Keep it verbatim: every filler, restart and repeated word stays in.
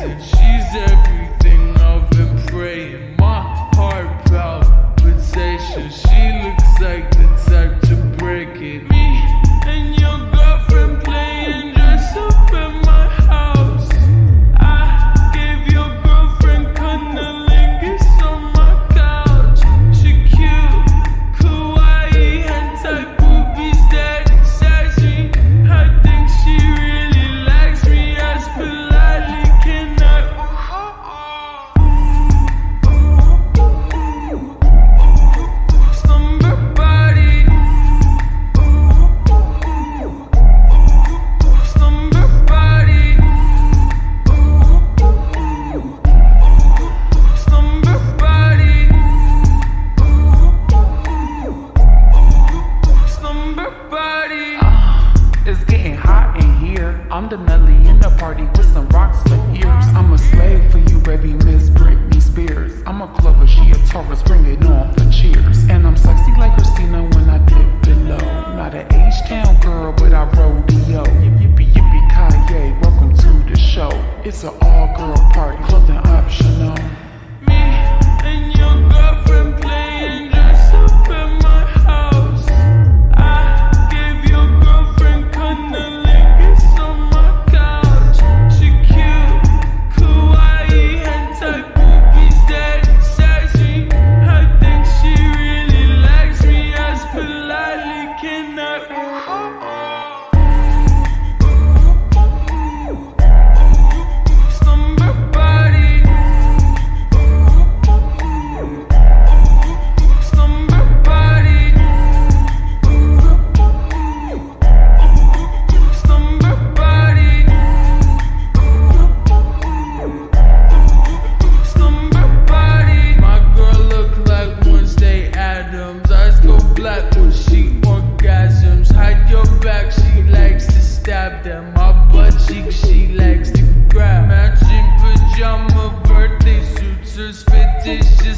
and she's everything I've been praying. My heart palpitation, she looks like the type to break it. Me and your girlfriend playing dress up in my house. I gave your girlfriend cunnilingus on my couch. She cute, kawaii, hentai boobies that excite me. I think she really likes me as politely can I. Slumber body, slumber body, slumber body, slumber body. It's getting hot in here. I'm the Nelly in the party with some rocks for ears. I'm a slave for you, baby, Miss Britney Spears. I'm a Clover, she a Taurus, bring it on for cheers. And I'm sexy like Christina when I dip below. Not an H-Town girl, but I rodeo. Yippee yippee Kanye, welcome to the show. It's an all-girl party, clothing optional. Me and your girlfriend playing dress up in my house. I gave your girlfriend cunnilingus on my couch. She cute, kawaii, hentai boobies that excite me. I think she really likes me as politely can I. Slumber body, slumber body, slumber body, slumber body. My girl look like Wednesday Addams. Eyes go black when she orgasms. Hide your back, she likes to stab them. My butt cheek, she likes to grab. Matching pajama birthday suits, her spit dish